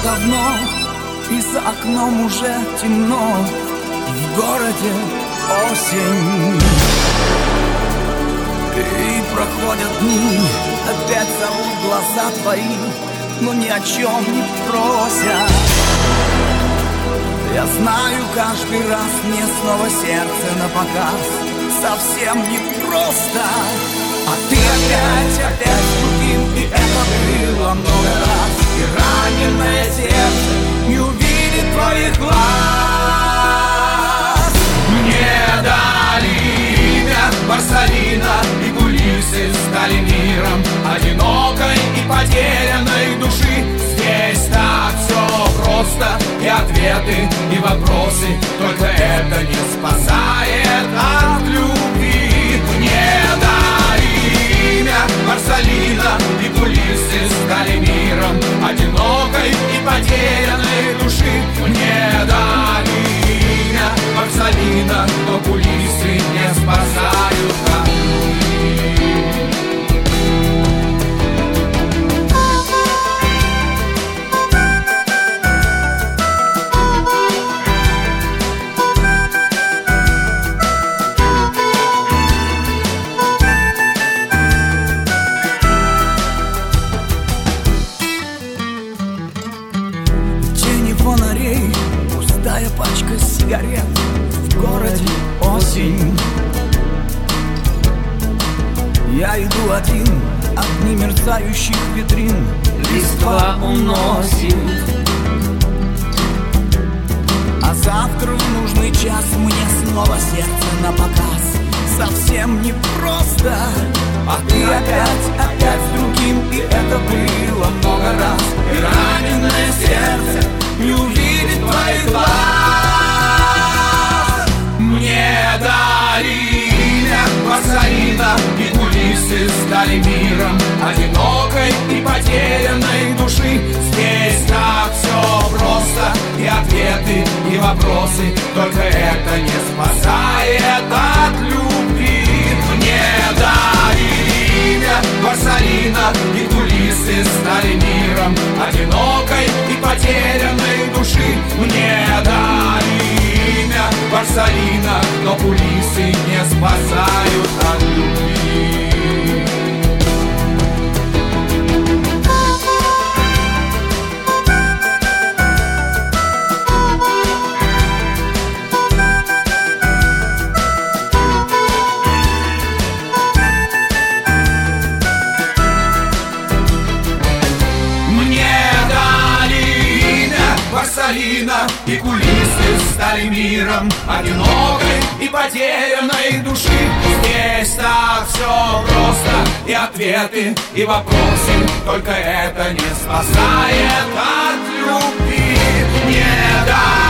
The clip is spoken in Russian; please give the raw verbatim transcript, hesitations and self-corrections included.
давно, и за окном уже темно, в городе осень. И проходят дни, опять зовут глаза твои, но ни о чем не просят. Я знаю, каждый раз мне снова сердце напоказ, совсем непросто. А ты опять, опять с другим, и это было много раз. И раненое сердце не увидит твоих глаз. Мне дали имя Барсалина, и кулисы стали миром одинокой и потерянной души. Здесь так все просто, и ответы, и вопросы, только это не спасает от любви. Мне дали имя Барсалина, и кулисы стали миром одинокой и потерянной души. Мне дали имя Барсалина, но кулисы не спасают от любви. Пустая пачка сигарет, в городе осень. Я иду один, огни мерцающих витрин листва уносит. А завтра в нужный час мне снова сердце напоказ, совсем непросто. А ты опять, опять с другим, и это было много раз. И раненое сердце не увидит твоих глаз. Мне дали имя Барсалина, и кулисы стали миром одинокой и потерянной души. Здесь так все просто, и ответы, и вопросы, только это не спасает от любви. Мне дали имя Барсалина, и кулисы стали миром одинокой и потерянной души. Мне дали имя Барсалина, но кулисы не спасают от любви. Барсалина, и кулисы стали миром одинокой и потерянной души. Здесь так все просто, и ответы, и вопросы, только это не спасает от любви. Не дай